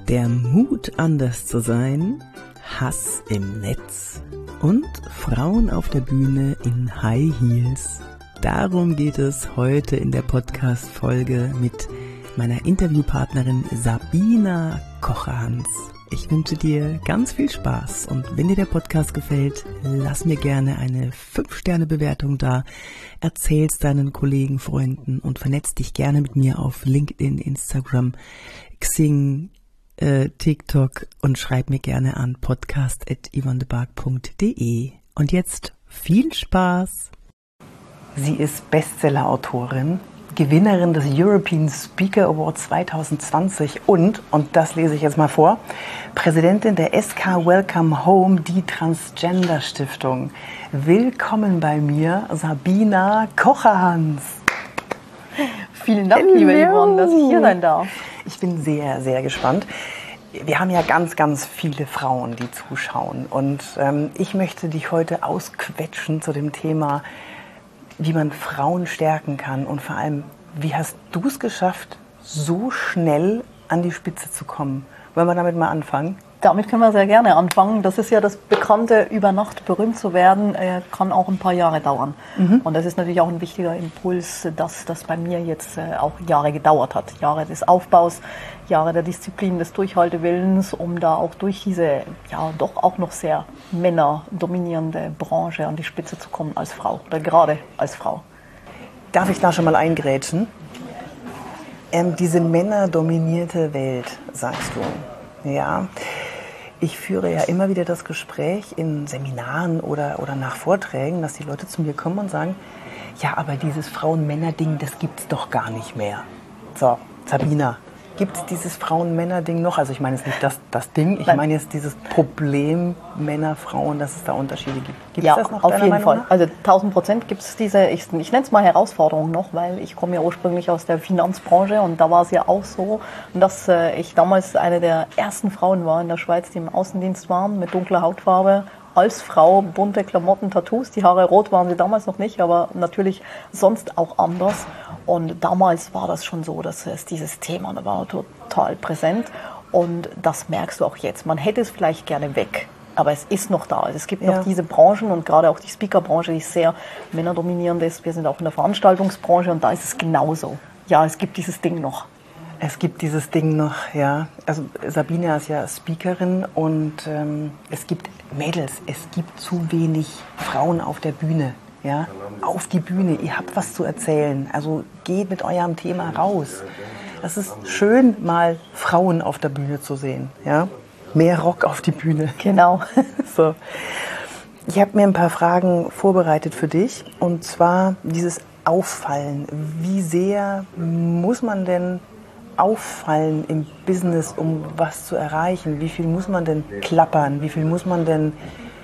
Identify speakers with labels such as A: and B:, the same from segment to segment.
A: Der Mut, anders zu sein, Hass im Netz und Frauen auf der Bühne in High Heels. Darum geht es heute in der Podcast-Folge mit meiner Interviewpartnerin Sabina Kocherhans. Ich wünsche dir ganz viel Spaß und wenn dir der Podcast gefällt, lass mir gerne eine 5-Sterne-Bewertung da, erzähl's deinen Kollegen, Freunden und vernetz dich gerne mit mir auf LinkedIn, Instagram, Xing, TikTok und schreib mir gerne an podcast@yvonnebark.de. Und jetzt viel Spaß! Sie ist Bestseller-Autorin, Gewinnerin des European Speaker Award 2020 und das lese ich jetzt mal vor, Präsidentin der SK Welcome Home, die Transgender Stiftung. Willkommen bei mir, Sabina Kocherhans.
B: Vielen Dank, liebe Yvonne, dass ich hier sein darf.
A: Ich bin sehr, sehr gespannt. Wir haben ja ganz, ganz viele Frauen, die zuschauen und ich möchte dich heute ausquetschen zu dem Thema, wie man Frauen stärken kann und vor allem, wie hast du es geschafft, so schnell an die Spitze zu kommen? Wollen wir damit mal anfangen?
B: Damit können wir sehr gerne anfangen. Das ist ja das Bekannte, über Nacht berühmt zu werden, kann auch ein paar Jahre dauern. Und das ist natürlich auch ein wichtiger Impuls, dass das bei mir jetzt auch Jahre gedauert hat. Jahre des Aufbaus, Jahre der Disziplin, des Durchhaltewillens, um da auch durch diese, ja doch auch noch sehr männerdominierende Branche an die Spitze zu kommen als Frau oder gerade als Frau.
A: Darf ich da schon mal eingrätschen? Diese männerdominierte Welt, sagst du, ja. Ich führe ja immer wieder das Gespräch in Seminaren oder nach Vorträgen, dass die Leute zu mir kommen und sagen, ja, aber dieses Frauen-Männer-Ding, das gibt's doch gar nicht mehr. So, Sabina, gibt es dieses Frauen-Männer-Ding noch? Also ich meine jetzt nicht das Ding, ich meine jetzt dieses Problem Männer, Frauen, dass es da Unterschiede gibt. Gibt es das noch?
B: Auf jeden Fall. Also 1000% gibt es diese, ich nenne es mal Herausforderung noch, weil ich komme ja ursprünglich aus der Finanzbranche und da war es ja auch so, dass ich damals eine der ersten Frauen war in der Schweiz, die im Außendienst waren, mit dunkler Hautfarbe, als Frau, bunte Klamotten, Tattoos, die Haare rot waren sie damals noch nicht, aber natürlich sonst auch anders. Und damals war das schon so, dass es dieses Thema war total präsent und das merkst du auch jetzt. Man hätte es vielleicht gerne weg, aber es ist noch da. Also es gibt noch diese Branchen und gerade auch die Speaker-Branche, die sehr männerdominierend ist. Wir sind auch in der Veranstaltungsbranche und da ist es genauso. Ja, es gibt dieses Ding noch.
A: Es gibt dieses Ding noch, ja. Also Sabina ist ja Speakerin und es gibt Mädels, es gibt zu wenig Frauen auf der Bühne. Ja, auf die Bühne, ihr habt was zu erzählen, also geht mit eurem Thema raus. Das ist schön, mal Frauen auf der Bühne zu sehen, ja. Mehr Rock auf die Bühne.
B: Genau.
A: So. Ich habe mir ein paar Fragen vorbereitet für dich und zwar dieses Auffallen. Wie sehr muss man denn auffallen im Business, um was zu erreichen? Wie viel muss man denn klappern? Wie viel muss man denn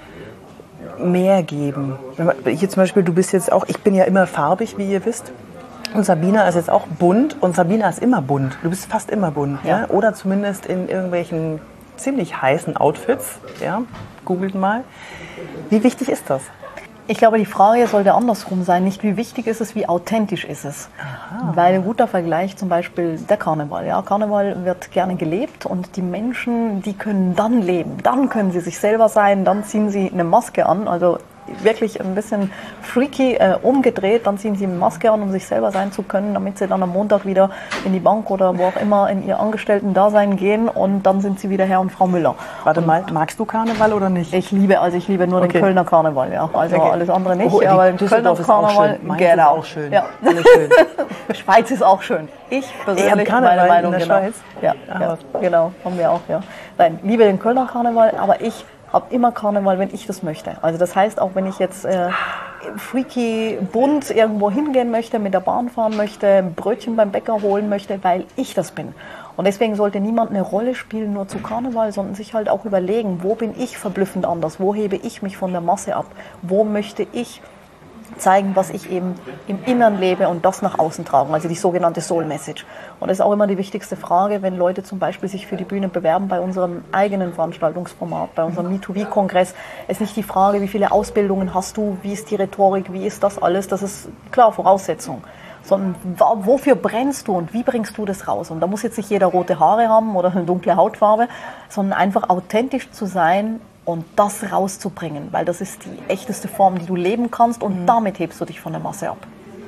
A: mehr geben? Hier zum Beispiel, du bist jetzt auch, ich bin ja immer farbig, wie ihr wisst. Und Sabina ist jetzt auch bunt und Sabina ist immer bunt. Du bist fast immer bunt, ja? Oder zumindest in irgendwelchen ziemlich heißen Outfits, ja? Googelt mal. Wie wichtig ist das?
B: Ich glaube, die Frage sollte andersrum sein. Nicht wie wichtig ist es, wie authentisch ist es. Aha. Weil ein guter Vergleich zum Beispiel der Karneval. Ja, Karneval wird gerne gelebt und die Menschen, die können dann leben. Dann können sie sich selber sein, dann ziehen sie eine Maske an. Also wirklich ein bisschen freaky umgedreht. Dann ziehen sie eine Maske an, um sich selber sein zu können, damit sie dann am Montag wieder in die Bank oder wo auch immer in ihr Angestellten-Dasein gehen und dann sind sie wieder Herr und Frau Müller.
A: Warte mal, magst du Karneval oder nicht?
B: Ich liebe nur den Kölner Karneval, ja. Also alles andere nicht,
A: aber
B: den Kölner Karneval,
A: genau. Ist auch schön.
B: Ja.
A: Schön.
B: Schweiz ist auch schön. Ich persönlich, meine Meinung,
A: in der Schweiz?
B: Ja, genau, haben wir auch, ja. Nein, liebe den Kölner Karneval, aber ich habe immer Karneval, wenn ich das möchte. Also das heißt, auch wenn ich jetzt freaky, bunt irgendwo hingehen möchte, mit der Bahn fahren möchte, Brötchen beim Bäcker holen möchte, weil ich das bin. Und deswegen sollte niemand eine Rolle spielen nur zu Karneval, sondern sich halt auch überlegen, wo bin ich verblüffend anders, wo hebe ich mich von der Masse ab, wo möchte ich zeigen, was ich eben im Innern lebe und das nach außen tragen, also die sogenannte Soul Message. Und das ist auch immer die wichtigste Frage, wenn Leute zum Beispiel sich für die Bühne bewerben bei unserem eigenen Veranstaltungsformat, bei unserem MeToV-Kongress, ist nicht die Frage, wie viele Ausbildungen hast du, wie ist die Rhetorik, wie ist das alles, das ist klar Voraussetzung. sondern wofür brennst du und wie bringst du das raus? Und da muss jetzt nicht jeder rote Haare haben oder eine dunkle Hautfarbe, sondern einfach authentisch zu sein und das rauszubringen, weil das ist die echteste Form, die du leben kannst und damit hebst du dich von der Masse ab.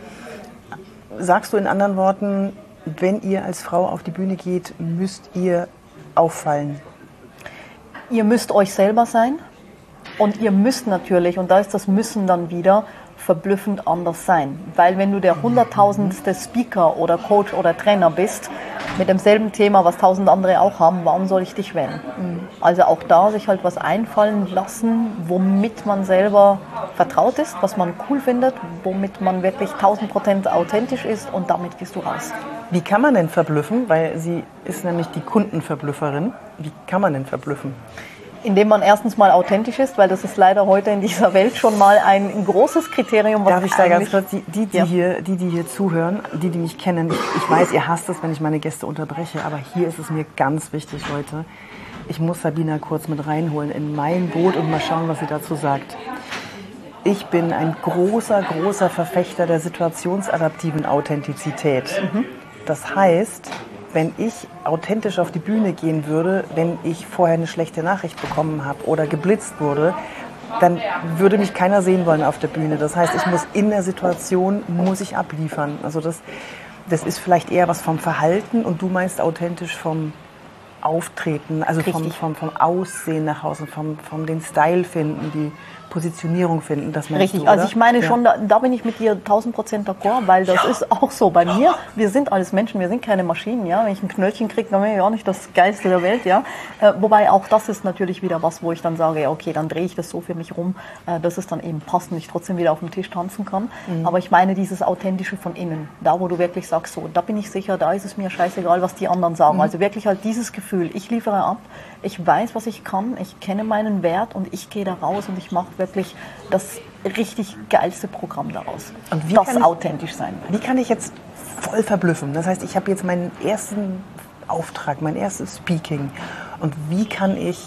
A: Sagst du in anderen Worten, wenn ihr als Frau auf die Bühne geht, müsst ihr auffallen?
B: Ihr müsst euch selber sein und ihr müsst natürlich, und da ist das Müssen dann wieder, verblüffend anders sein. Weil wenn du der 100.000. Speaker oder Coach oder Trainer bist, mit demselben Thema, was 1000 andere auch haben, warum soll ich dich wählen? Also auch da sich halt was einfallen lassen, womit man selber vertraut ist, was man cool findet, womit man wirklich 1000% authentisch ist und damit gehst du raus.
A: Wie kann man denn verblüffen? Weil sie ist nämlich die Kundenverblüfferin. Wie kann man denn verblüffen?
B: Indem man erstens mal authentisch ist, weil das ist leider heute in dieser Welt schon mal ein großes Kriterium.
A: Darf ich da ganz kurz, die hier zuhören, die mich kennen, ich weiß, ihr hasst es, wenn ich meine Gäste unterbreche, aber hier ist es mir ganz wichtig, Leute. Ich muss Sabina kurz mit reinholen in mein Boot und mal schauen, was sie dazu sagt. Ich bin ein großer Verfechter der situationsadaptiven Authentizität. Das heißt, wenn ich authentisch auf die Bühne gehen würde, wenn ich vorher eine schlechte Nachricht bekommen habe oder geblitzt wurde, dann würde mich keiner sehen wollen auf der Bühne. Das heißt, ich muss in der Situation, muss ich abliefern. Also das ist vielleicht eher was vom Verhalten und du meinst authentisch vom Auftreten, also vom Aussehen nach außen, vom den Style finden, die Positionierung finden, das meinst
B: Richtig,
A: du, oder?
B: Also ich meine schon, da bin ich mit dir 1000% d'accord, weil das ist auch so bei mir. Wir sind alles Menschen, wir sind keine Maschinen, ja. Wenn ich ein Knöllchen kriege, dann bin ich auch nicht das Geilste der Welt, ja. Wobei auch das ist natürlich wieder was, wo ich dann sage, ja, okay, dann drehe ich das so für mich rum, dass es dann eben passt und ich trotzdem wieder auf dem Tisch tanzen kann. Aber ich meine dieses Authentische von innen, da wo du wirklich sagst, so, da bin ich sicher, da ist es mir scheißegal, was die anderen sagen. Also wirklich halt dieses Gefühl, ich liefere ab, ich weiß, was ich kann, ich kenne meinen Wert und ich gehe da raus und ich mache wirklich das richtig geilste Programm daraus. Und wie das authentisch sein.
A: Wie kann ich jetzt voll verblüffen? Das heißt, ich habe jetzt meinen ersten Auftrag, mein erstes Speaking. Und wie kann ich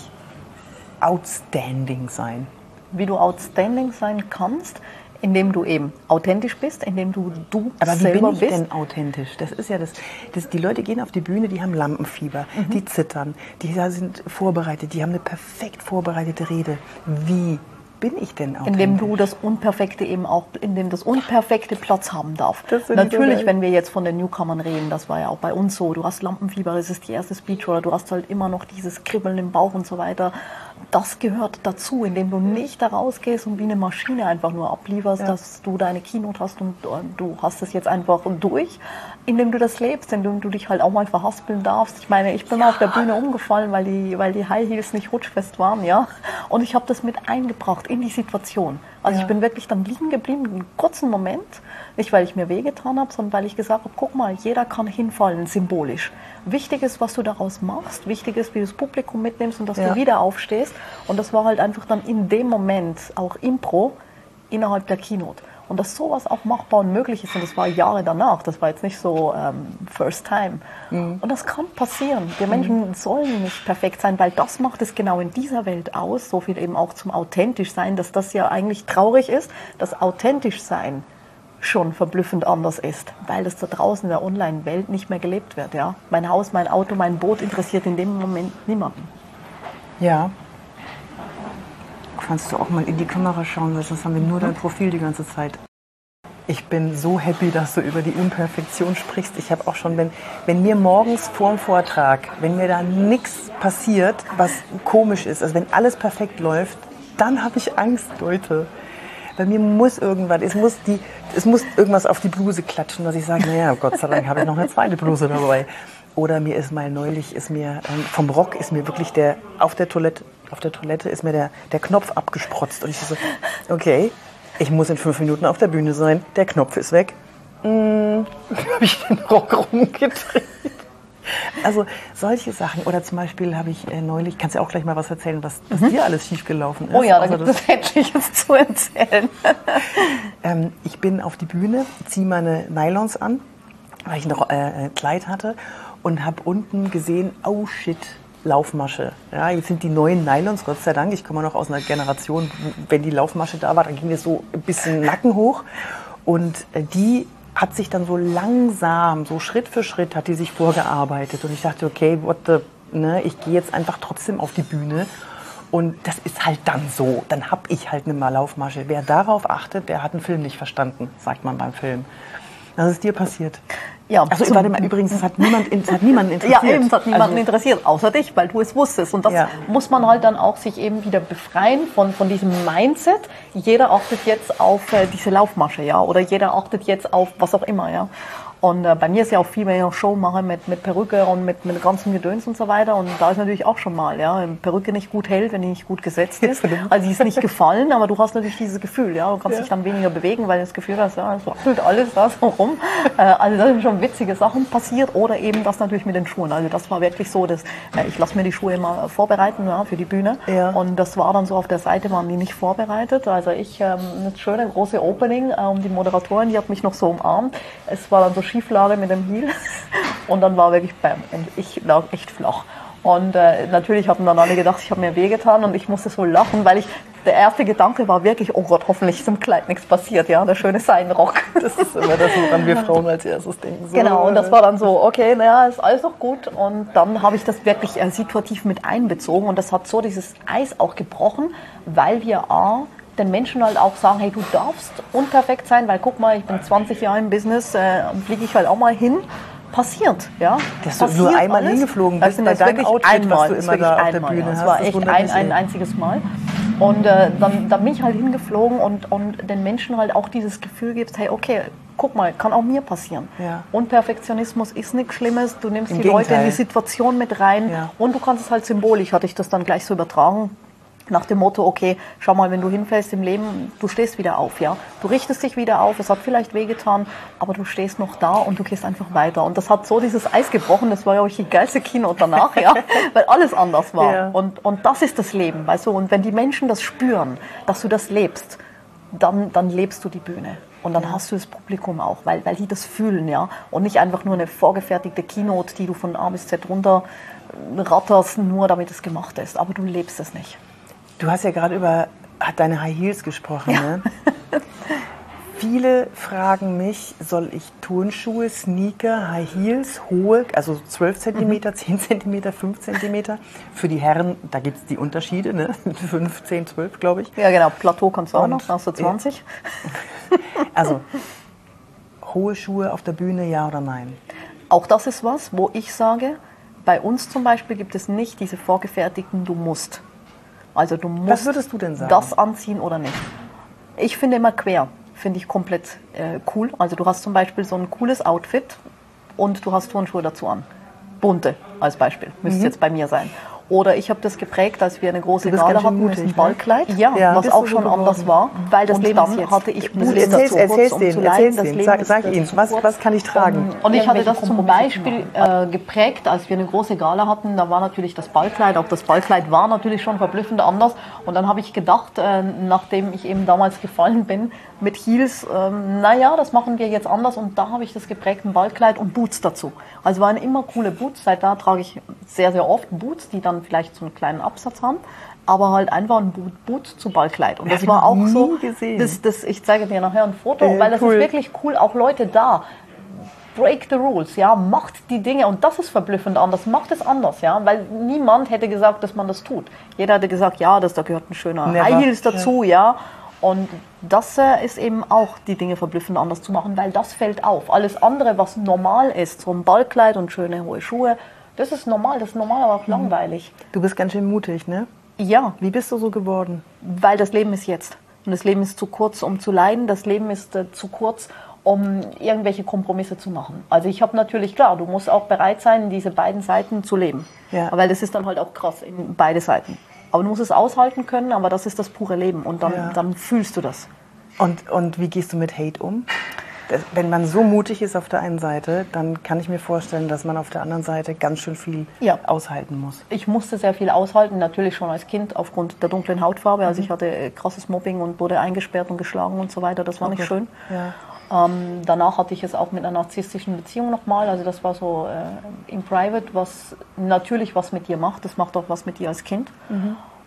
A: outstanding sein?
B: Wie du outstanding sein kannst, indem du eben authentisch bist, indem du
A: Aber
B: selber
A: wie bin ich
B: bist.
A: denn authentisch? Das ist ja die Leute gehen auf die Bühne, die haben Lampenfieber, die zittern, die sind vorbereitet, die haben eine perfekt vorbereitete Rede. Wie bin ich denn authentisch?
B: Indem du das Unperfekte eben auch, indem das Unperfekte Platz haben darf.
A: Natürlich,
B: so wenn wir jetzt von den Newcomern reden, das war ja auch bei uns so, du hast Lampenfieber, das ist die erste Speech oder du hast halt immer noch dieses Kribbeln im Bauch und so weiter. Das gehört dazu, indem du nicht da rausgehst und wie eine Maschine einfach nur ablieferst, dass du deine Keynote hast und du hast es jetzt einfach durch, indem du das lebst, indem du dich halt auch mal verhaspeln darfst. Ich meine, ich bin mal auf der Bühne umgefallen, weil die High Heels nicht rutschfest waren, ja. Und ich habe das mit eingebracht in die Situation. Also ich bin wirklich dann liegen geblieben, einen kurzen Moment, nicht weil ich mir wehgetan habe, sondern weil ich gesagt habe, guck mal, jeder kann hinfallen, symbolisch. Wichtig ist, was du daraus machst, wichtig ist, wie du das Publikum mitnimmst und dass du wieder aufstehst. Und das war halt einfach dann in dem Moment auch Impro innerhalb der Keynote. Und dass sowas auch machbar und möglich ist, und das war Jahre danach, das war jetzt nicht so first time. Und das kann passieren. Wir Menschen sollen nicht perfekt sein, weil das macht es genau in dieser Welt aus, so viel eben auch zum authentisch sein, dass das ja eigentlich traurig ist, dass authentisch sein schon verblüffend anders ist, weil das da draußen in der Online-Welt nicht mehr gelebt wird. Ja? Mein Haus, mein Auto, mein Boot interessiert in dem Moment niemanden.
A: Ja. Kannst du auch mal in die Kamera schauen, weil sonst haben wir nur dein Profil die ganze Zeit. Ich bin so happy, dass du über die Imperfektion sprichst. Ich habe auch schon, wenn mir morgens vor dem Vortrag, wenn mir da nichts passiert, was komisch ist, also wenn alles perfekt läuft, dann habe ich Angst, Leute. Bei mir muss irgendwas, es muss irgendwas auf die Bluse klatschen, dass ich sage, naja, Gott sei Dank habe ich noch eine zweite Bluse dabei. Oder mir ist mal neulich, vom Rock ist mir wirklich auf der Toilette ist mir der Knopf abgesprotzt. Und ich so, okay, ich muss in 5 Minuten auf der Bühne sein, der Knopf ist weg. Habe ich den Rock rumgedreht. Also solche Sachen. Oder zum Beispiel habe ich neulich, kannst du auch gleich mal was erzählen, was dir alles schiefgelaufen ist.
B: Oh ja, da gibt es etliches zu erzählen.
A: Ich bin auf die Bühne, ziehe meine Nylons an, weil ich noch Kleid hatte und habe unten gesehen, oh shit, Laufmasche. Ja, jetzt sind die neuen Nylons, Gott sei Dank. Ich komme noch aus einer Generation, wenn die Laufmasche da war, dann ging es so ein bisschen Nacken hoch. Und die hat sich dann so langsam, so Schritt für Schritt hat die sich vorgearbeitet. Und ich dachte, okay, ne, ich gehe jetzt einfach trotzdem auf die Bühne. Und das ist halt dann so. Dann habe ich halt eine Laufmasche. Wer darauf achtet, der hat einen Film nicht verstanden, sagt man beim Film. Das ist dir passiert.
B: Ja,
A: also übrigens, es hat niemanden interessiert.
B: Ja, eben, es hat niemanden interessiert, außer dich, weil du es wusstest. Und das muss man halt dann auch sich eben wieder befreien von diesem Mindset. Jeder achtet jetzt auf diese Laufmasche, ja, oder jeder achtet jetzt auf was auch immer, ja. Und bei mir ist ja auch viel, wenn ich eine Show mache mit Perücke und mit ganzem Gedöns und so weiter. Und da ist natürlich auch schon mal, ja, wenn Perücke nicht gut hält, wenn die nicht gut gesetzt ist. Also die ist nicht gefallen, aber du hast natürlich dieses Gefühl, ja. Du kannst dich dann weniger bewegen, weil du das Gefühl hast, ja, es wackelt alles da so rum. Also da sind schon witzige Sachen passiert. Oder eben das natürlich mit den Schuhen. Also das war wirklich so, dass ich lasse mir die Schuhe immer vorbereiten, ja, für die Bühne. Ja. Und das war dann so, auf der Seite waren die nicht vorbereitet. Also ich, das schöne große Opening, die Moderatorin, die hat mich noch so umarmt. Es war dann so Schieflage mit dem Heel und dann war wirklich bam und ich lag echt flach. Und natürlich hatten dann alle gedacht, ich habe mir wehgetan und ich musste so lachen, weil der erste Gedanke war wirklich, oh Gott, hoffentlich ist im Kleid nichts passiert, ja, der schöne Seidenrock.
A: Das ist immer das, woran wir Frauen als erstes denken. So.
B: Genau, und das war dann so, okay, naja, ist alles noch gut. Und dann habe ich das wirklich situativ mit einbezogen und das hat so dieses Eis auch gebrochen, weil wir den Menschen halt auch sagen, hey, du darfst unperfekt sein, weil guck mal, ich bin 20 Jahre im Business, fliege ich halt auch mal hin. Passiert, ja.
A: Dass du nur einmal hingeflogen bist bei deinem Outfit, was du immer da auf der Bühne hast.
B: Das war echt ein einziges Mal. Und dann bin ich halt hingeflogen und den Menschen halt auch dieses Gefühl gibst, hey, okay, guck mal, kann auch mir passieren. Ja. Und Perfektionismus ist nichts Schlimmes, du nimmst die Leute in die Situation mit rein und du kannst es halt symbolisch, hatte ich das dann gleich so übertragen. Nach dem Motto, okay, schau mal, wenn du hinfällst im Leben, du stehst wieder auf, ja. Du richtest dich wieder auf, es hat vielleicht wehgetan, aber du stehst noch da und du gehst einfach weiter. Und das hat so dieses Eis gebrochen, das war ja auch die geilste Keynote danach, ja, weil alles anders war. Ja. Und das ist das Leben, weißt du. Und wenn die Menschen das spüren, dass du das lebst, dann lebst du die Bühne. Und dann hast du das Publikum auch, weil die das fühlen, ja. Und nicht einfach nur eine vorgefertigte Keynote, die du von A bis Z runter ratterst, nur damit es gemacht ist. Aber du lebst es nicht.
A: Du hast ja gerade über deine High Heels gesprochen. Ja. Ne? Viele fragen mich, soll ich Turnschuhe, Sneaker, High Heels, hohe, also 12 cm, 10 cm, 5 cm. Für die Herren, da gibt es die Unterschiede, ne? 5, 10, 12, glaube ich.
B: Ja, genau. Plateau kannst du auch noch, hast du 20.
A: Also, hohe Schuhe auf der Bühne, ja oder nein?
B: Auch das ist was, wo ich sage, bei uns zum Beispiel gibt es nicht diese vorgefertigten, du musst. Also du musst
A: Was würdest du denn sagen?
B: Das anziehen oder nicht. Ich finde immer quer, finde ich komplett cool. Also du hast zum Beispiel so ein cooles Outfit und du hast Turnschuhe dazu an. Bunte als Beispiel, müsste jetzt bei mir sein. Oder ich habe das geprägt, als wir eine große Gala hatten mit einem Ballkleid, was auch schon anders war, weil das Leben ist jetzt. Hatte ich Boots dazu,
A: um zu leiden. Sag ihnen, was kann ich tragen?
B: Und ich hatte das zum Beispiel geprägt, als wir eine große Gala hatten, da war natürlich das Ballkleid, auch das Ballkleid war natürlich schon verblüffend anders. Und dann habe ich gedacht, nachdem ich eben damals gefallen bin, mit Heels, naja, das machen wir jetzt anders. Und da habe ich das geprägt, ein Ballkleid und Boots dazu. Also waren immer coole Boots, seit da trage ich sehr, sehr oft Boots, die dann vielleicht so einen kleinen Absatz haben, aber halt einfach ein Boot zu Ballkleid. Und das war auch so, ich zeige dir nachher ein Foto, weil das ist wirklich cool, auch Leute da. Break the rules, ja, macht die Dinge und das ist verblüffend anders, macht es anders, ja, weil niemand hätte gesagt, dass man das tut. Jeder hätte gesagt, ja, da gehört ein schöner High Heels dazu, ja. Und das ist eben auch die Dinge verblüffend anders zu machen, weil das fällt auf. Alles andere, was normal ist, so ein Ballkleid und schöne hohe Schuhe, das ist normal, aber auch langweilig.
A: Du bist ganz schön mutig, ne?
B: Ja.
A: Wie bist du so geworden?
B: Weil das Leben ist jetzt. Und das Leben ist zu kurz, um zu leiden. Das Leben ist zu kurz, um irgendwelche Kompromisse zu machen. Also ich habe natürlich, klar, du musst auch bereit sein, diese beiden Seiten zu leben. Ja. Weil das ist dann halt auch krass, in beide Seiten. Aber du musst es aushalten können, aber das ist das pure Leben. Und dann fühlst du das.
A: Und wie gehst du mit Hate um? Wenn man so mutig ist auf der einen Seite, dann kann ich mir vorstellen, dass man auf der anderen Seite ganz schön viel aushalten muss.
B: Ich musste sehr viel aushalten, natürlich schon als Kind aufgrund der dunklen Hautfarbe. Also ich hatte krasses Mobbing und wurde eingesperrt und geschlagen und so weiter. Das war nicht schön. Ja. Danach hatte ich es auch mit einer narzisstischen Beziehung nochmal. Also das war so im Private, was natürlich was mit dir macht. Das macht auch was mit dir als Kind.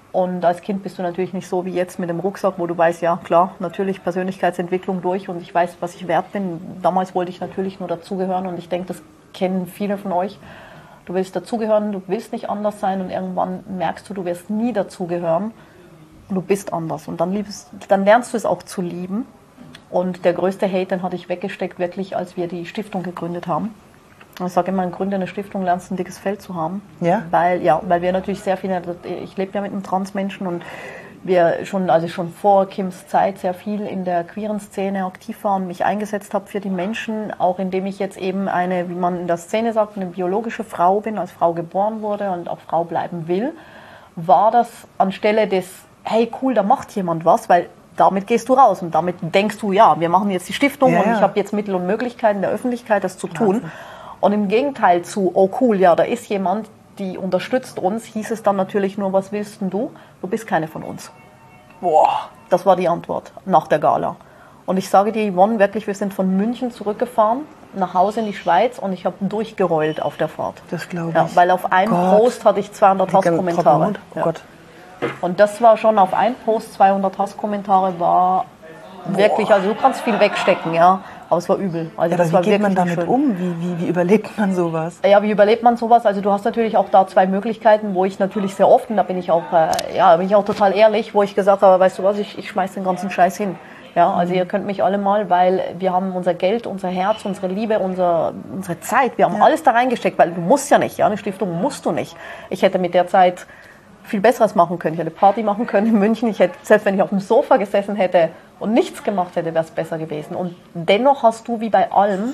B: Und als Kind bist du natürlich nicht so wie jetzt mit dem Rucksack, wo du weißt, ja klar, natürlich Persönlichkeitsentwicklung durch und ich weiß, was ich wert bin. Damals wollte ich natürlich nur dazugehören und ich denke, das kennen viele von euch. Du willst dazugehören, du willst nicht anders sein und irgendwann merkst du, du wirst nie dazugehören und du bist anders. Und dann lernst du es auch zu lieben. Und der größte Hate, den hatte ich weggesteckt, wirklich, als wir die Stiftung gegründet haben. Ich sage immer, gründe eine Stiftung, lernst ein dickes Fell zu haben.
A: Ja?
B: Weil wir natürlich sehr viele, ich lebe ja mit einem Transmenschen und wir schon vor Kims Zeit sehr viel in der queeren Szene aktiv war und mich eingesetzt habe für die Menschen, auch indem ich jetzt eben eine, wie man in der Szene sagt, eine biologische Frau bin, als Frau geboren wurde und auch Frau bleiben will, war das anstelle des, hey cool, da macht jemand was, weil damit gehst du raus und damit denkst du, ja, wir machen jetzt die Stiftung und ich habe jetzt Mittel und Möglichkeiten der Öffentlichkeit, das zu tun. Und im Gegenteil zu, oh cool, ja, da ist jemand, die unterstützt uns, hieß es dann natürlich nur, was willst denn du? Du bist keine von uns. Boah, das war die Antwort nach der Gala. Und ich sage dir, Yvonne, wirklich, wir sind von München zurückgefahren, nach Hause in die Schweiz und ich habe durchgerollt auf der Fahrt.
A: Das glaube ich.
B: Ja, weil auf einen Post hatte ich 200 Hasskommentare.
A: Oh Gott.
B: Und das war schon auf einen Post, 200 Hasskommentare war wirklich, also du kannst viel wegstecken, ja. Aber es war übel. Also
A: ja, aber wie geht man damit um? Wie überlebt man sowas?
B: Ja, wie überlebt man sowas? Also du hast natürlich auch da zwei Möglichkeiten, wo ich natürlich sehr oft, und da bin ich auch total ehrlich, wo ich gesagt habe, weißt du was, ich schmeiß den ganzen Scheiß hin. Ja, also ihr könnt mich alle mal, weil wir haben unser Geld, unser Herz, unsere Liebe, unsere Zeit, wir haben alles da reingesteckt, weil du musst ja nicht, ja, eine Stiftung musst du nicht. Ich hätte mit der Zeit viel Besseres machen können. Ich hätte Party machen können in München. Ich hätte, selbst wenn ich auf dem Sofa gesessen hätte und nichts gemacht hätte, wäre es besser gewesen. Und dennoch hast du, wie bei allem,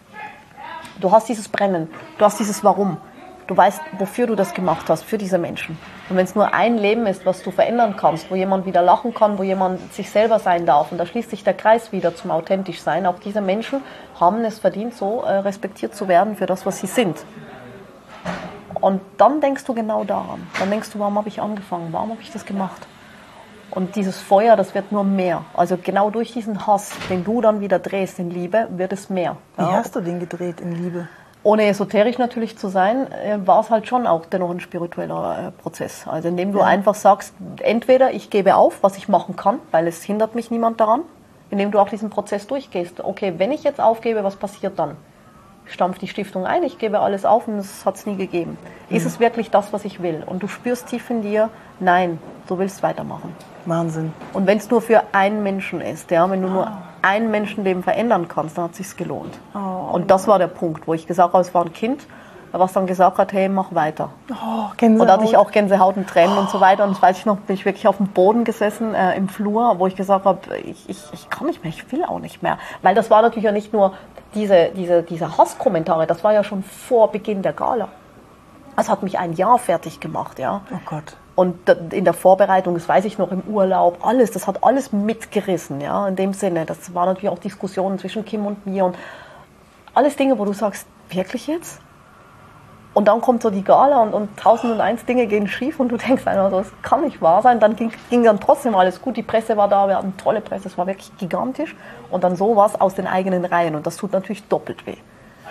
B: du hast dieses Brennen, du hast dieses Warum. Du weißt, wofür du das gemacht hast, für diese Menschen. Und wenn es nur ein Leben ist, was du verändern kannst, wo jemand wieder lachen kann, wo jemand sich selber sein darf, und da schließt sich der Kreis wieder zum authentisch sein. Auch diese Menschen haben es verdient, so respektiert zu werden für das, was sie sind. Und dann denkst du genau daran. Dann denkst du, warum habe ich angefangen? Warum habe ich das gemacht? Und dieses Feuer, das wird nur mehr. Also genau durch diesen Hass, den du dann wieder drehst in Liebe, wird es mehr.
A: Wie hast du den gedreht in Liebe?
B: Ohne esoterisch natürlich zu sein, war es halt schon auch dennoch ein spiritueller Prozess. Also indem du einfach sagst, entweder ich gebe auf, was ich machen kann, weil es hindert mich niemand daran, indem du auch diesen Prozess durchgehst. Okay, wenn ich jetzt aufgebe, was passiert dann? Stampft die Stiftung ein, ich gebe alles auf und das hat es nie gegeben. Ist es wirklich das, was ich will? Und du spürst tief in dir, nein, du willst weitermachen.
A: Wahnsinn.
B: Und wenn es nur für einen Menschen ist, ja, wenn du nur ein Menschenleben verändern kannst, dann hat es sich gelohnt. Und das war der Punkt, wo ich gesagt habe, es war ein Kind, was dann gesagt hat, hey, mach weiter.
A: Gänsehaut.
B: Und da hatte ich auch Gänsehaut und Tränen und so weiter. Und das weiß ich noch, bin ich wirklich auf dem Boden gesessen im Flur, wo ich gesagt habe, ich kann nicht mehr, ich will auch nicht mehr. Weil das war natürlich ja nicht nur diese Hasskommentare, das war ja schon vor Beginn der Gala. Das hat mich ein Jahr fertig gemacht, ja.
A: Oh Gott.
B: Und in der Vorbereitung, das weiß ich noch, im Urlaub, alles, das hat alles mitgerissen, ja, in dem Sinne. Das waren natürlich auch Diskussionen zwischen Kim und mir und alles Dinge, wo du sagst, wirklich jetzt? Und dann kommt so die Gala und 1001 Dinge gehen schief und du denkst einfach so, das kann nicht wahr sein. Dann ging dann trotzdem alles gut, die Presse war da, wir hatten tolle Presse, es war wirklich gigantisch. Und dann sowas aus den eigenen Reihen und das tut natürlich doppelt weh.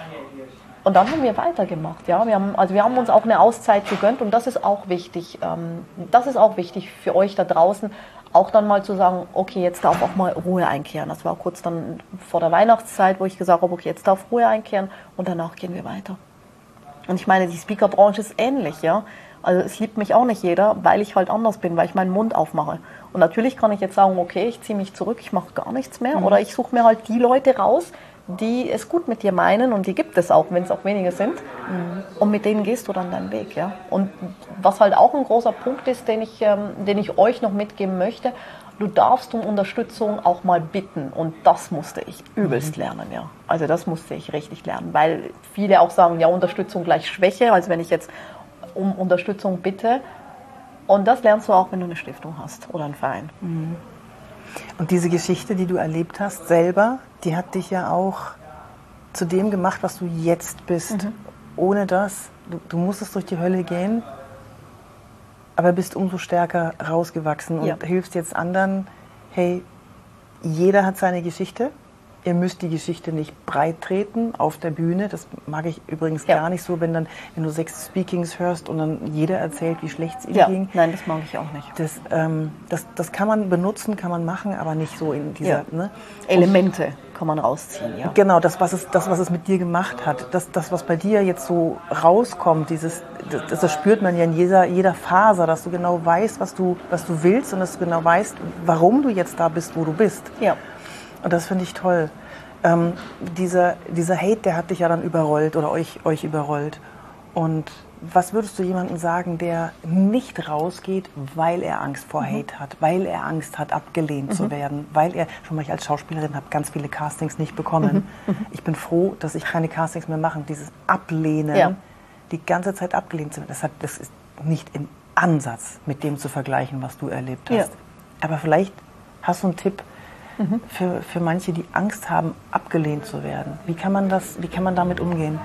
B: Und dann haben wir weitergemacht, ja. Wir haben uns auch eine Auszeit gegönnt und das ist auch wichtig. Das ist auch wichtig für euch da draußen, auch dann mal zu sagen, okay, jetzt darf auch mal Ruhe einkehren. Das war kurz dann vor der Weihnachtszeit, wo ich gesagt habe, okay, jetzt darf Ruhe einkehren und danach gehen wir weiter. Und ich meine, die Speakerbranche ist ähnlich, ja. Also es liebt mich auch nicht jeder, weil ich halt anders bin, weil ich meinen Mund aufmache. Und natürlich kann ich jetzt sagen, okay, ich ziehe mich zurück, ich mache gar nichts mehr. Oder ich suche mir halt die Leute raus, die es gut mit dir meinen und die gibt es auch, wenn es auch wenige sind. Und mit denen gehst du dann deinen Weg, ja. Und was halt auch ein großer Punkt ist, den ich euch noch mitgeben möchte, du darfst um Unterstützung auch mal bitten und das musste ich übelst lernen, ja. Also das musste ich richtig lernen, weil viele auch sagen, ja, Unterstützung gleich Schwäche, also wenn ich jetzt um Unterstützung bitte. Und das lernst du auch, wenn du eine Stiftung hast oder einen Verein.
A: Und diese Geschichte, die du erlebt hast selber, die hat dich ja auch zu dem gemacht, was du jetzt bist. Ohne das, du musstest durch die Hölle gehen, aber bist umso stärker rausgewachsen und hilfst jetzt anderen. Hey, jeder hat seine Geschichte Ihr müsst die Geschichte nicht breit treten auf der Bühne. Das mag ich übrigens gar nicht so, wenn du 6 Speakings hörst und dann jeder erzählt, wie schlecht es ihm ging.
B: Nein, das mag ich auch nicht.
A: Das kann man benutzen, kann man machen, aber nicht so in dieser... Ne?
B: Elemente kann man rausziehen, ja.
A: Genau, was es mit dir gemacht hat. Das, was bei dir jetzt so rauskommt, das spürt man ja in jeder Faser, dass du genau weißt, was du willst und dass du genau weißt, warum du jetzt da bist, wo du bist.
B: Ja.
A: Und das finde ich toll. Dieser Hate, der hat dich ja dann überrollt oder euch überrollt. Und was würdest du jemandem sagen, der nicht rausgeht, weil er Angst vor Hate hat, weil er Angst hat, abgelehnt zu werden, weil er, schon mal ich als Schauspielerin habe ganz viele Castings nicht bekommen. Ich bin froh, dass ich keine Castings mehr mache. Dieses Ablehnen, die ganze Zeit abgelehnt zu werden, das ist nicht im Ansatz mit dem zu vergleichen, was du erlebt hast. Ja. Aber vielleicht hast du einen Tipp für manche, die Angst haben, abgelehnt zu werden. Wie kann man damit umgehen?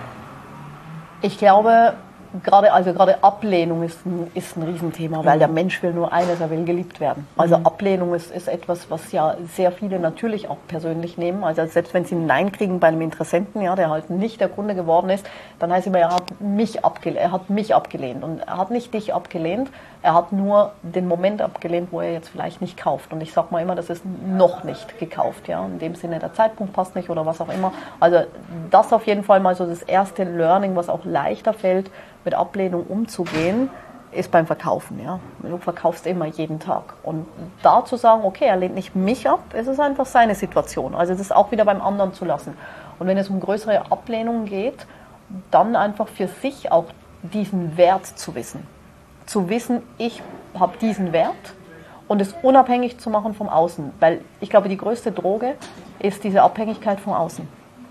B: Ich glaube, gerade Ablehnung ist ein Riesenthema, weil der Mensch will nur eines, er will geliebt werden. Also Ablehnung ist etwas, was ja sehr viele natürlich auch persönlich nehmen. Also selbst wenn sie ein Nein kriegen bei einem Interessenten, ja, der halt nicht der Kunde geworden ist, dann heißt es immer, er hat mich abgelehnt. Und er hat nicht dich abgelehnt, er hat nur den Moment abgelehnt, wo er jetzt vielleicht nicht kauft. Und ich sage mal immer, das ist noch nicht gekauft. Ja? In dem Sinne, der Zeitpunkt passt nicht oder was auch immer. Also das auf jeden Fall mal so das erste Learning, was auch leichter fällt, mit Ablehnung umzugehen, ist beim Verkaufen. Ja? Du verkaufst immer jeden Tag. Und da zu sagen, okay, er lehnt nicht mich ab, es ist einfach seine Situation. Also das auch wieder beim anderen zu lassen. Und wenn es um größere Ablehnungen geht, dann einfach für sich auch diesen Wert zu wissen. Zu wissen, ich habe diesen Wert und es unabhängig zu machen vom Außen. Weil ich glaube, die größte Droge ist diese Abhängigkeit vom Außen.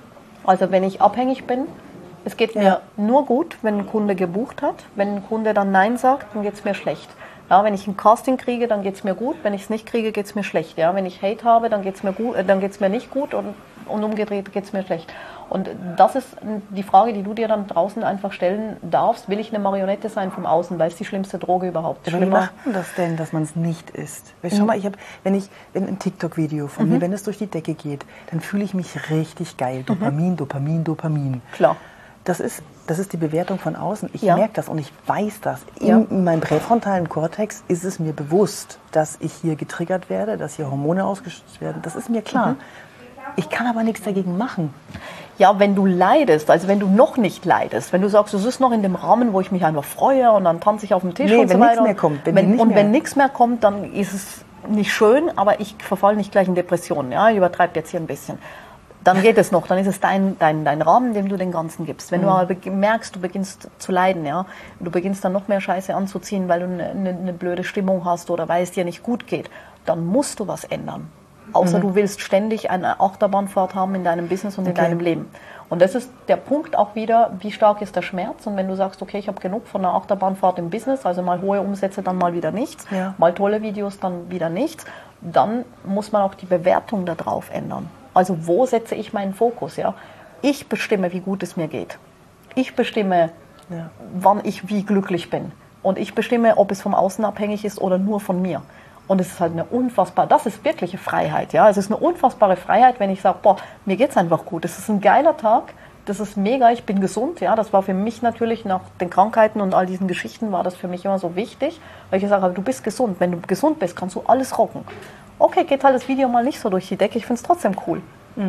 B: Also wenn ich abhängig bin, es geht mir nur gut, wenn ein Kunde gebucht hat. Wenn ein Kunde dann Nein sagt, dann geht es mir schlecht. Ja, wenn ich ein Casting kriege, dann geht es mir gut. Wenn ich es nicht kriege, geht es mir schlecht. Ja, wenn ich Hate habe, dann geht es mir gut, dann geht's mir nicht gut und umgedreht geht es mir schlecht. Und das ist die Frage, die du dir dann draußen einfach stellen darfst. Will ich eine Marionette sein vom Außen? Weil es die schlimmste Droge überhaupt ist.
A: Wie macht man das denn, dass man es nicht ist? Schau mal, wenn ein TikTok-Video von mir, wenn es durch die Decke geht, dann fühle ich mich richtig geil. Dopamin, Dopamin, Dopamin.
B: Klar.
A: Das ist die Bewertung von außen. Ich merke das und ich weiß das. In meinem präfrontalen Kortex ist es mir bewusst, dass ich hier getriggert werde, dass hier Hormone ausgeschüttet werden. Das ist mir klar. Ich kann aber nichts dagegen machen.
B: Ja, wenn du leidest, also wenn du noch nicht leidest, wenn du sagst, es ist noch in dem Rahmen, wo ich mich einfach freue und dann tanze ich auf dem Tisch und so weiter.
A: Nichts mehr kommt.
B: Wenn nichts mehr kommt, dann ist es nicht schön, aber ich verfalle nicht gleich in Depressionen. Ja, ich übertreibe jetzt hier ein bisschen. Dann geht es noch, dann ist es dein Rahmen, dem du den Ganzen gibst. Wenn du aber merkst, du beginnst zu leiden, ja, du beginnst dann noch mehr Scheiße anzuziehen, weil du eine blöde Stimmung hast oder weil es dir nicht gut geht, dann musst du was ändern. Außer du willst ständig eine Achterbahnfahrt haben in deinem Business und in deinem Leben. Und das ist der Punkt auch wieder, wie stark ist der Schmerz. Und wenn du sagst, okay, ich habe genug von einer Achterbahnfahrt im Business, also mal hohe Umsätze, dann mal wieder nichts, mal tolle Videos, dann wieder nichts, dann muss man auch die Bewertung da drauf ändern. Also wo setze ich meinen Fokus? Ja? Ich bestimme, wie gut es mir geht. Ich bestimme, wann ich wie glücklich bin. Und ich bestimme, ob es vom Außen abhängig ist oder nur von mir. Und es ist halt das ist wirkliche Freiheit. Ja? Es ist eine unfassbare Freiheit, wenn ich sage, boah, mir geht's einfach gut. Es ist ein geiler Tag, das ist mega, ich bin gesund. Ja? Das war für mich natürlich nach den Krankheiten und all diesen Geschichten war das für mich immer so wichtig, weil ich gesagt habe, du bist gesund. Wenn du gesund bist, kannst du alles rocken. Okay, geht halt das Video mal nicht so durch die Decke, ich finde es trotzdem cool.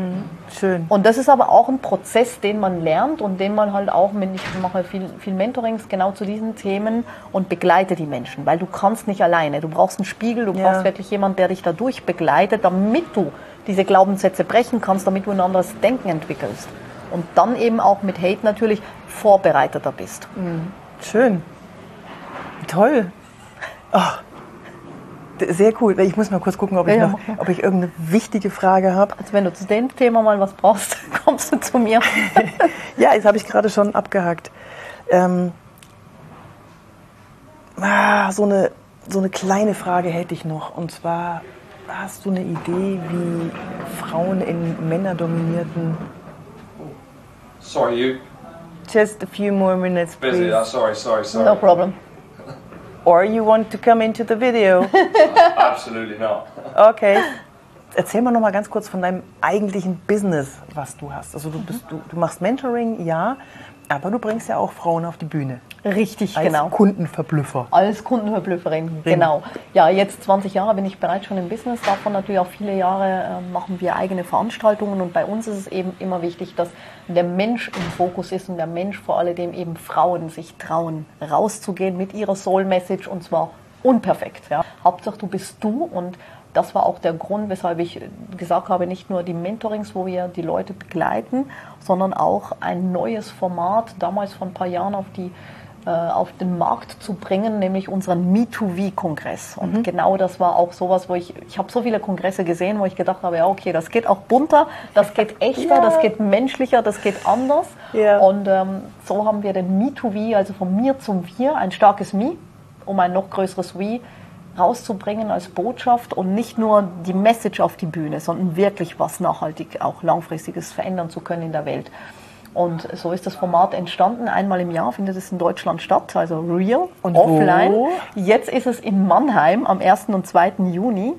A: Schön.
B: Und das ist aber auch ein Prozess, den man lernt und den man halt auch, ich mache viel Mentorings genau zu diesen Themen und begleite die Menschen, weil du kannst nicht alleine. Du brauchst einen Spiegel, du brauchst wirklich jemanden, der dich dadurch begleitet, damit du diese Glaubenssätze brechen kannst, damit du ein anderes Denken entwickelst. Und dann eben auch mit Hate natürlich vorbereiteter bist.
A: Schön. Toll. Oh. Sehr cool. Ich muss mal kurz gucken, ob ich irgendeine wichtige Frage habe.
B: Also wenn du zu dem Thema mal was brauchst, kommst du zu mir.
A: Ja, das habe ich gerade schon abgehakt. So eine kleine Frage hätte ich noch. Und zwar, hast du eine Idee, wie Frauen in männerdominierten...
C: Sorry, you?
A: Just a few more minutes, please.
C: Busy. Sorry.
B: No problem.
A: Or you want to come into the video?
C: Absolutely not.
A: Okay. Erzähl mal noch mal ganz kurz von deinem eigentlichen Business, was du hast. Also du machst Mentoring, ja, aber du bringst ja auch Frauen auf die Bühne.
B: Richtig,
A: als
B: genau.
A: Kundenverblüffer.
B: Als Kundenverblüfferin, genau. Ja, jetzt 20 Jahre bin ich bereits schon im Business, davon natürlich auch viele Jahre machen wir eigene Veranstaltungen und bei uns ist es eben immer wichtig, dass der Mensch im Fokus ist und der Mensch vor allem eben Frauen sich trauen, rauszugehen mit ihrer Soul Message und zwar unperfekt. Ja. Hauptsache du bist du und das war auch der Grund, weshalb ich gesagt habe, nicht nur die Mentorings, wo wir die Leute begleiten, sondern auch ein neues Format, damals vor ein paar Jahren auf den Markt zu bringen, nämlich unseren Me2V-Kongress. Und genau das war auch sowas, wo ich habe so viele Kongresse gesehen, wo ich gedacht habe, ja okay, das geht auch bunter, das geht echter, das geht menschlicher, das geht anders. Ja. Und so haben wir den Me2V, also von mir zum Wir, ein starkes Me, um ein noch größeres We rauszubringen als Botschaft und nicht nur die Message auf die Bühne, sondern wirklich was nachhaltig, auch langfristiges verändern zu können in der Welt. Und so ist das Format entstanden. Einmal im Jahr findet es in Deutschland statt, also real und offline. Wo? Jetzt ist es in Mannheim am 1. und 2. Juni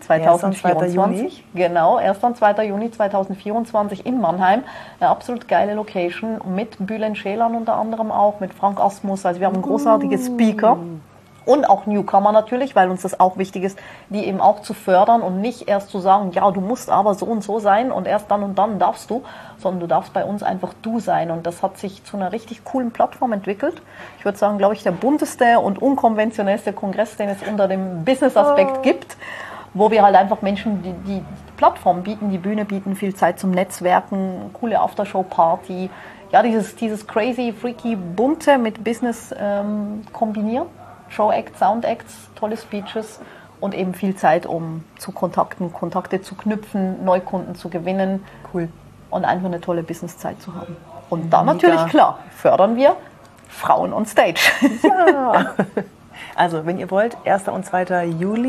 B: 2024. Genau, 1. und 2. Juni 2024 in Mannheim. Eine absolut geile Location mit Bülent Ceylan unter anderem auch, mit Frank Asmus. Also wir haben großartige Speaker. Und auch Newcomer natürlich, weil uns das auch wichtig ist, die eben auch zu fördern und nicht erst zu sagen, ja, du musst aber so und so sein und erst dann und dann darfst du, sondern du darfst bei uns einfach du sein. Und das hat sich zu einer richtig coolen Plattform entwickelt. Ich würde sagen, glaube ich, der bunteste und unkonventionellste Kongress, den es unter dem Business-Aspekt gibt, wo wir halt einfach Menschen die Plattform bieten, die Bühne bieten, viel Zeit zum Netzwerken, coole Aftershow-Party. Ja, dieses crazy, freaky, bunte mit Business kombinieren. Show-Acts, Sound-Acts, tolle Speeches und eben viel Zeit, um Kontakte zu knüpfen, Neukunden zu gewinnen. Cool. Und einfach eine tolle Businesszeit zu haben. Und dann natürlich, klar, fördern wir Frauen on Stage.
A: Ja. Also, wenn ihr wollt, 1. und 2.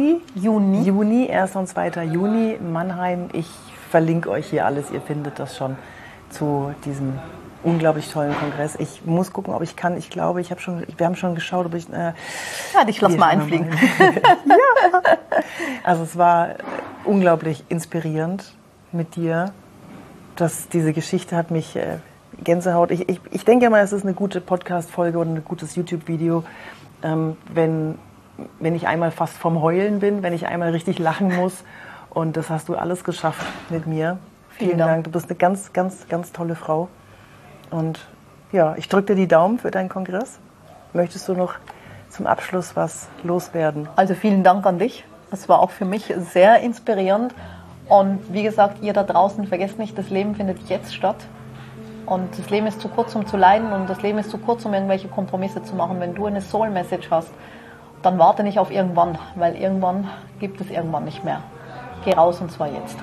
A: Juni, 1. und 2. Juni, Mannheim. Ich verlinke euch hier alles, ihr findet das schon zu diesem unglaublich tollen Kongress. Ich muss gucken, ob ich kann. Ich glaube, wir haben schon geschaut, ob ich...
B: ja, dich lass mal einfliegen.
A: Ja. Also es war unglaublich inspirierend mit dir. Diese Geschichte hat mich Gänsehaut. Ich denke mal, es ist eine gute Podcast-Folge oder ein gutes YouTube-Video, wenn ich einmal fast vom Heulen bin, wenn ich einmal richtig lachen muss. Und das hast du alles geschafft mit mir. Vielen Dank. Du bist eine ganz, ganz, ganz tolle Frau. Und ja, ich drücke dir die Daumen für deinen Kongress. Möchtest du noch zum Abschluss was loswerden?
B: Also vielen Dank an dich. Das war auch für mich sehr inspirierend. Und wie gesagt, ihr da draußen, vergesst nicht, das Leben findet jetzt statt. Und das Leben ist zu kurz, um zu leiden. Und das Leben ist zu kurz, um irgendwelche Kompromisse zu machen. Wenn du eine Soul-Message hast, dann warte nicht auf irgendwann. Weil irgendwann gibt es irgendwann nicht mehr. Geh raus und zwar jetzt.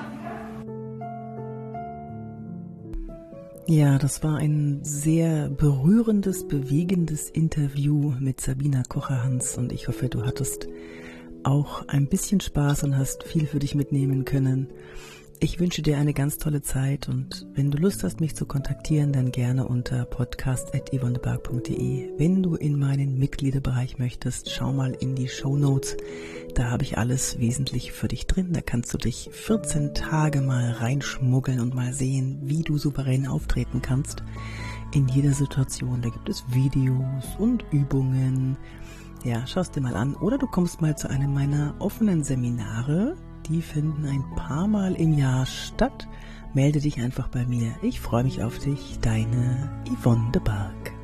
D: Ja, das war ein sehr berührendes, bewegendes Interview mit Sabina Kocher-Hans und ich hoffe, du hattest auch ein bisschen Spaß und hast viel für dich mitnehmen können. Ich wünsche dir eine ganz tolle Zeit und wenn du Lust hast, mich zu kontaktieren, dann gerne unter podcast@yvonnebark.de. Wenn du in meinen Mitgliederbereich möchtest, schau mal in die Shownotes. Da habe ich alles wesentlich für dich drin. Da kannst du dich 14 Tage mal reinschmuggeln und mal sehen, wie du souverän auftreten kannst in jeder Situation. Da gibt es Videos und Übungen. Ja, schau es dir mal an. Oder du kommst mal zu einem meiner offenen Seminare. Die finden ein paar Mal im Jahr statt. Melde dich einfach bei mir. Ich freue mich auf dich. Deine Yvonne de Barg.